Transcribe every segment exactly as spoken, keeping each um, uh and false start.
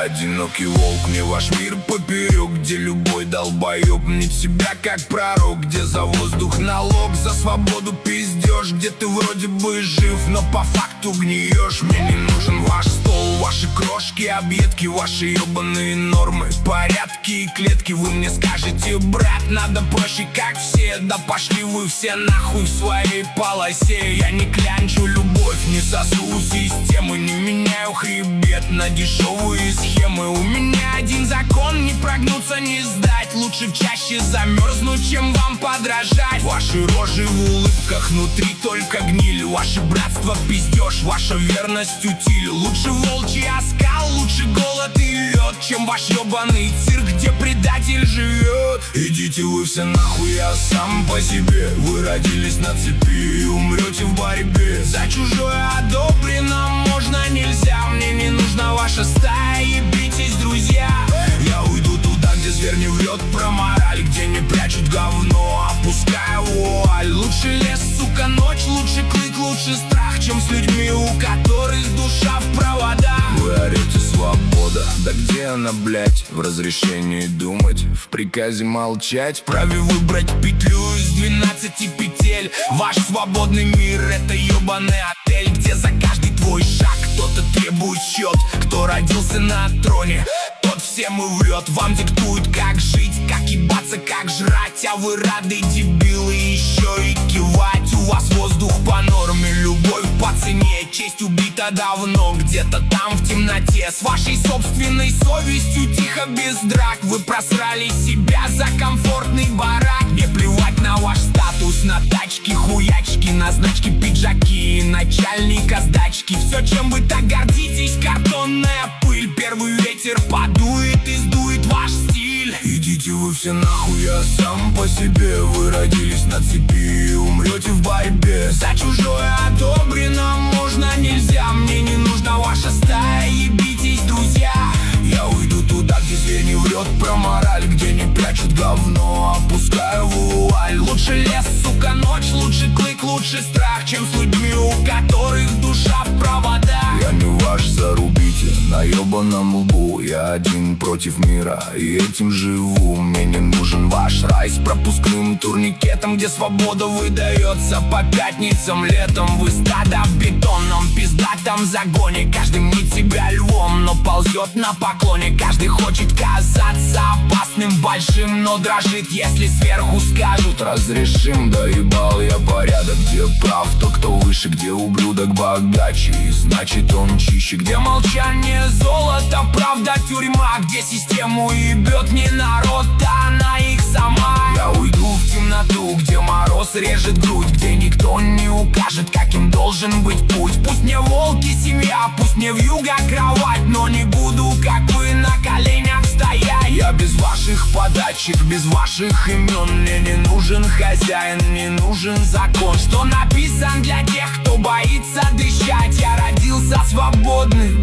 одинокий волк, мне ваш мир поперек, где любой долбоеб мнит себя как пророк, где за воздух налог, за свободу пиздешь, где ты вроде бы жив, но по факту гниешь. Мне не нужен ваш стол, ваши крошки, объедки, ваши ебаные нормы, порядки и клетки. Вы мне скажете: брат, надо проще, как все. Да пошли вы все нахуй в своей полосе. Я не клянчу любовь, не сосу системы, не меняю хребет на дешевые схемы. У меня один закон: не прогнуться, не сдать. Лучше чаще замерзнуть, чем вам подражать. Ваши рожи в улыбках, внутри только гниль. Ваше братство пиздеж, ваша верность утиль. Лучше волчий оскал, лучше голод и лед, чем ваш ебаный цирк, где предатель живет. Идите вы все нахуй, я сам по себе. Вы родились на цепи и умрете в борьбе. За чужое одобрено можно, нельзя. Мне не нужна ваша стая, ебитесь, друзья. Я уйду туда, где зверь не врет про мораль, где не прячут говно, опуская вуаль. Лучше лес, сука, ночь, лучше клык, лучше страх, чем с людьми, у которых душа в проводах. Вы орете: свобода, да где она, блять? В разрешении думать, в приказе молчать, вправе выбрать петлю из двенадцати петель. Ваш свободный мир — это ебаный отель, где за каждый твой шаг кто-то требует счет. Кто родился на троне, тот всем и врет. Вам диктуют, как жить, как ебаться, как жрать, а вы рады, дебилы, еще и кивать. У вас воздух по норме, любовь по цене, честь убита давно, где-то там в темноте. С вашей собственной совестью тихо, без драк, вы просрали себя за комфортный барак. Мне плевать на ваш статус, на тачки, хуячки, на значки, пиджаки, начальника сдачки. Все, чем вы так гордитесь, картонная пыль. Первый ветер подует и сдует ваш стиль. Идите вы все нахуй, я сам по себе. Вы родились на цепи и умрете в борьбе. За чужое одобрено можно, нельзя. Мне не нужна ваша стая, ебитесь, друзья. Я уйду туда, где зверь не врет про мораль, где не прячут говно, опускаю вуаль. Лучше лес, сука, ночь, лучше клык, лучше страх, чем с людьми, у которых душа в проводах. Я не ваш, зарубите на ебаном лбу. Я один против мира и этим живу. Мне не нужен ваш рай с пропускным турникетом, где свобода выдается по пятницам летом. Вы стадо в бетонном пиздатом загоне. Каждый мнит себя львом, но ползет на поклоне. Каждый хочет казаться опасным, большим, но дрожит, если сверху скажут: разрешим. Доебал я порядок, где прав тот, кто выше, где ублюдок богаче, и значит он чище. Где молчание золото, правда тюрьма, где систему ебет не народ, а она их сама. Я уйду в темноту, где мороз режет грудь, где никто не укажет, каким должен быть путь. Пусть мне волки семья, пусть мне вьюга кровать, но не буду, как вы, на коленях стоять. Я без ваших подачек, без ваших имен. Мне не нужен хозяин, не нужен закон, что написан для тех, кто боится дышать. Я родился свободным,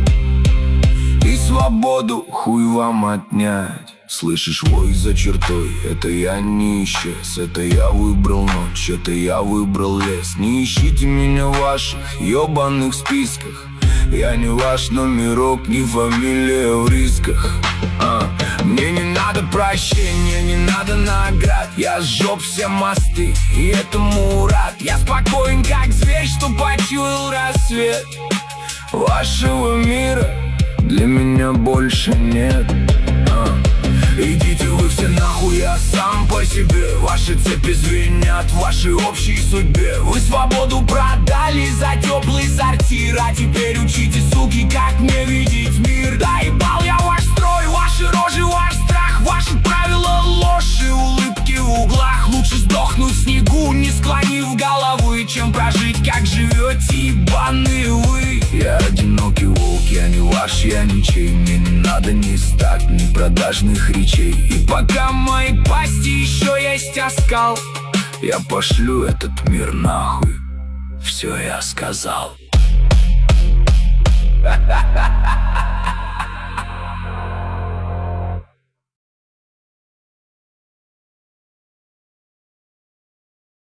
и свободу хуй вам отнять. Слышишь вой за чертой, это я не исчез. Это я выбрал ночь, это я выбрал лес. Не ищите меня в ваших ебаных списках. Я не ваш номерок, не фамилия в рисках. а. Мне не надо прощения, не надо наград. Я сжег все мосты, и этому рад. Я спокоен, как зверь, что почуял рассвет. Вашего мира для меня больше нет. а. Идите вы все нахуй, я сам по себе. Ваши цепи звенят в вашей общей судьбе. Вы свободу продали за теплый сортир, а теперь учите, суки, как мне видеть мир. Доебал я ваш строй, ваши рожи, ваш страх, ваши правила ложь и улыбки в углах. Лучше сдохнуть в снегу, не склонив головы, чем прожить, как живете, ебаные вы. Я одинокий волк, я не ваш, я ничей. Мне не надо ни стат, ни продажных речей. И пока в моей пасти еще есть оскал, я пошлю этот мир нахуй. Все я сказал. Ха-ха-ха-ха.